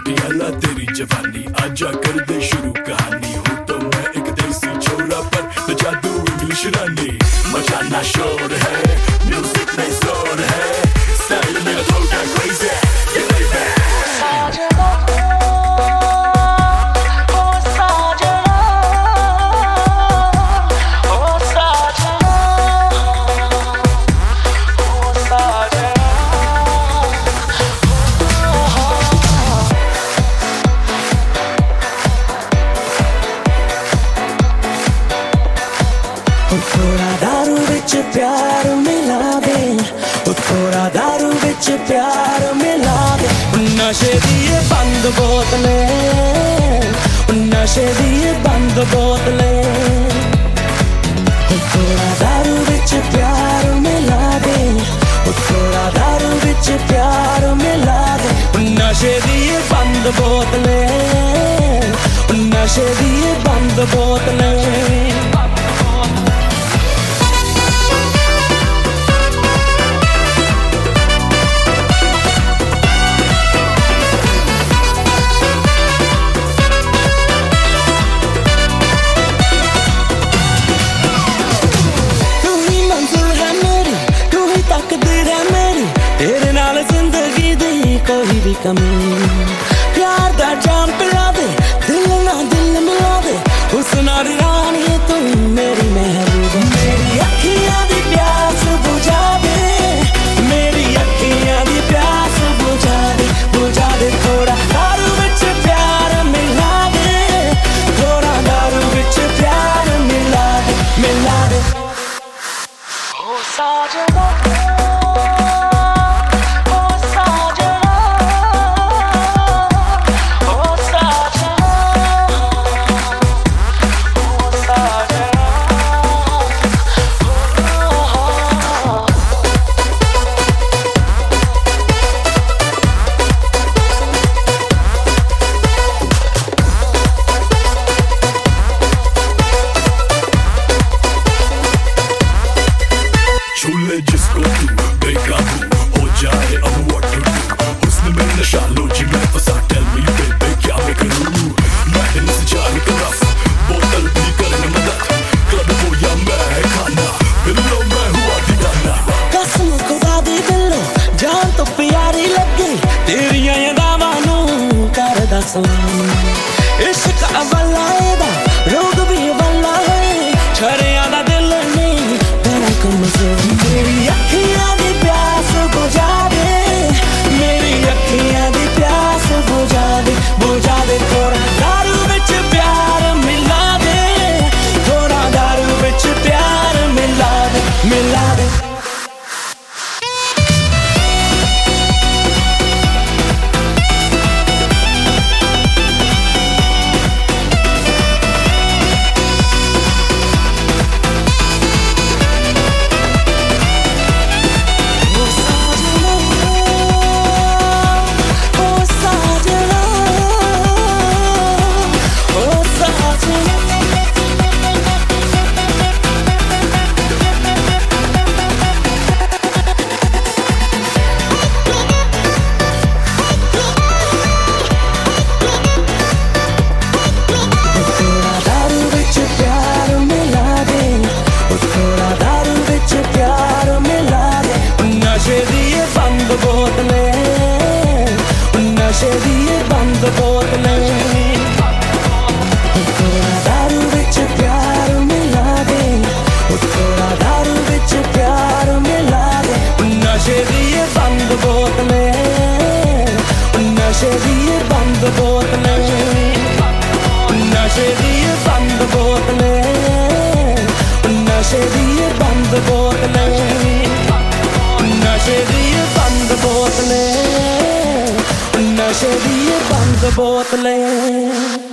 पटियाला तेरी जवानी, आजा कर दे शुरू कहानी। हूँ तो मैं एक देसी छोरा पर न जादू इंग्लिश रानी। मचाना शोर है, म्यूजिक में जोर है, स्टाइल मेरा थोड़ा क्रेज़ी, ये baby। साजना ओ साजना ओ साजना ओ साजना। थोड़ा दारू विच प्यार मिला दे, थोड़ा दारू विच प्यार मिला दे। नशे दी बंद बोतले, नशे दी बंद बोतले। थोड़ा दारू विच प्यार मिला दे, थोड़ा दारू विच प्यार मिला दे। नशे दी बंद बोतले, नशे दी बंद बोतले। तेरे नाल जिंदगी दी कोई भी कमी, प्यार दा जाम पिला दे, दिल ना दिल मिला दे। उस नारी रानी तू मेरी महबूबा, मेरी अखियां दी प्यास बुझा दे, मेरी अखियां दी प्यास बुझा दे, बुझा दे। थोड़ा दारू विच प्यार मिला दे, थोड़ा दारू विच प्यार मिला दे, मिला दे। ओ साजना छूले जिसको तू बेकाबू हो जाए अब what to do। हुस्न में नशा लो जी मैं फंसा, tell me baby क्या मैं करूँ। मैं दिल से जाने तरफ बोतल भी करने मदद, क्लब हो या मैं खाना, बिल्लो मैं हुआ दीवाना। कसम खुदा दी दिलों जान तो प्यारी लगे, तेरियां यादां नू करदा सलाम। इश्क अवला एदा रोग भी अवला है, छड़ियां दा दिल नहीं तेरा कमजोर। मेरी अखियां दी प्यास बुझा दे, मेरी अखियां दी प्यास बुझा दे, बुझा दे। थोड़ा दारू विच प्यार मिला दे, थोड़ा दारू विच प्यार मिला दे, मिला दे। नशे दी बंद बोतले, थोड़ा दारू विच प्यार मिला दे, थोड़ा दारू विच प्यार मिला दे। नशे दी बंद बोतले, नशे दी बंद बोतले, नशे दी बंद बोतले, नशे दी बंद बोतले, नशे दी बंद बोतले, नशे दी बंद बोतले।